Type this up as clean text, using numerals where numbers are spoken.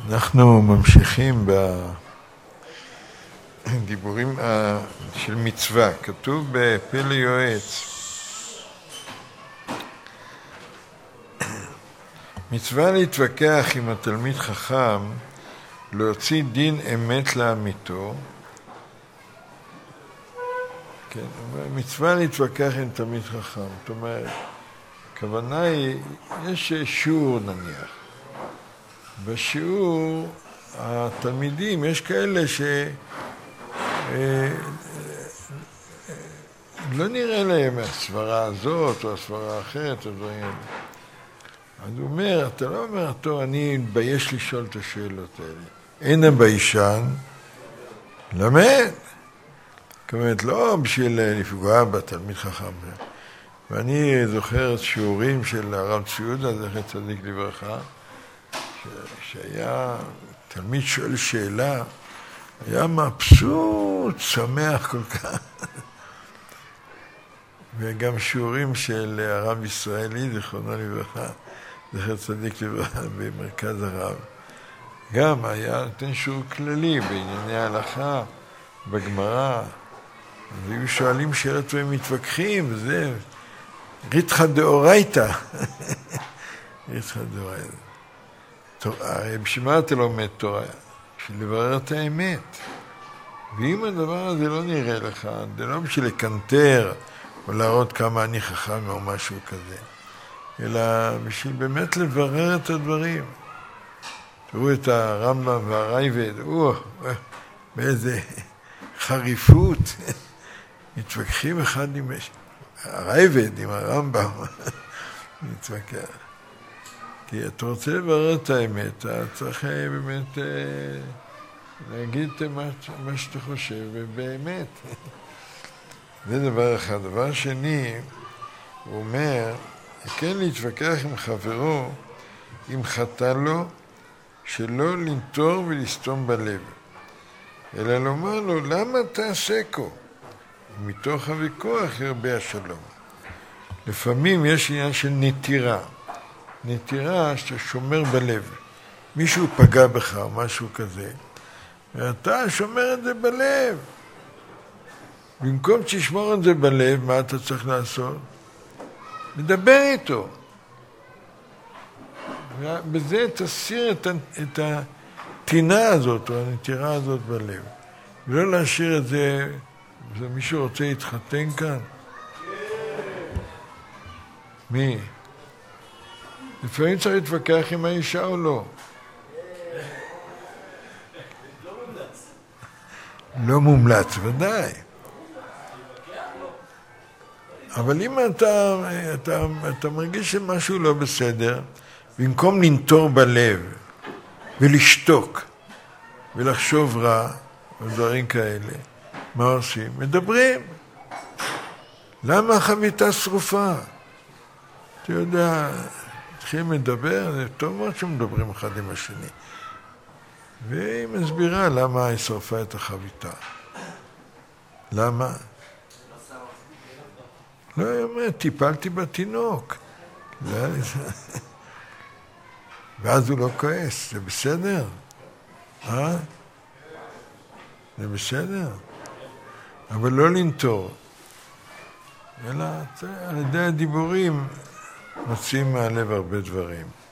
אנחנו ממשיכים בדיבורים של מצווה. כתוב בפלא יועץ, מצווה להתווכח עם התלמיד חכם, להוציא דין אמת לאמיתו. כן, מצווה להתווכח עם תלמיד חכם. זאת אומרת, הכוונה היא, יש שיעור נניח. בשיעור התלמידים יש כאלה לא נראה להם הסברה הזאת או הסברה אחרת או דברים. אז הוא אומר, אתה לא אומר, טוב, אני מתבייש לשאול את השאלות האלה. אין הביישן, למד. זאת אומרת, לא בשביל לפגוע בתלמיד חכם. ואני זוכר שיעורים של הרב ציודה, זכר צדיק לברכה, שהיה תלמיד שואל שאלה, היה מבסוט, שמח כל כך. וגם שיעורים של הרב ישראלי, זכרונו לברכה, זכר צדיק לברכה, במרכז הרב. גם היה נותן שיעור כללי בענייני ההלכה, בגמרא, והיו שואלים שאלות והם מתווכחים, וזה ריתחא דאורייתא. ריתחא דאורייתא. הרי בשביל מה אתה לומד תורה? בשביל לברר את האמת. ואם הדבר הזה לא נראה לך, זה לא בשביל לקנטר או להראות כמה אני חכם או משהו כזה, אלא בשביל באמת לברר את הדברים. תראו את הרמב"ם והרייבד, באיזה חריפות, מתווכחים אחד עם הרייבד, עם הרמב"ם, מתווכח. כי אתה רוצה לברר את האמת, אתה צריך באמת להגיד מה שאתה חושב, ובאמת. זה דבר אחד. דבר שני, הוא אומר, כן להתווכח עם חברו, אם חטא לו, שלא לנטור ולסתום בלב. אלא לומר לו, למה תעשה כה? מתוך הוויכוח ירבה השלום. לפעמים יש עניין של נטירה. נטירה שאתה שומר בלב. מישהו פגע בך או משהו כזה, ואתה שומר את זה בלב. במקום שתשמור את זה בלב, מה אתה צריך לעשות? לדבר איתו. ובזה תסיר את הטינה הזאת או הנטירה הזאת בלב. ולא להשאיר את זה, מישהו רוצה להתחתן כאן? מי? לפעמים צריך להתווכח עם האישה או לא. לא מומלץ, ודאי. אבל אם אתה מרגיש שמשהו לא בסדר, במקום לנטור בלב ולשתוק ולחשוב רע ודברים כאלה, מה עושים? מדברים. למה החביתה שרופה? אתה יודע, צריכים לדבר, זה טוב מאוד שמדברים אחד עם השני. והיא מסבירה למה היא שרפה את החביתה. למה? לא, היא אומרת, טיפלתי בתינוק. ואז הוא לא כועס, זה בסדר? זה בסדר? אבל לא לנטור. אלא על ידי הדיבורים מוצאים מהלב הרבה דברים.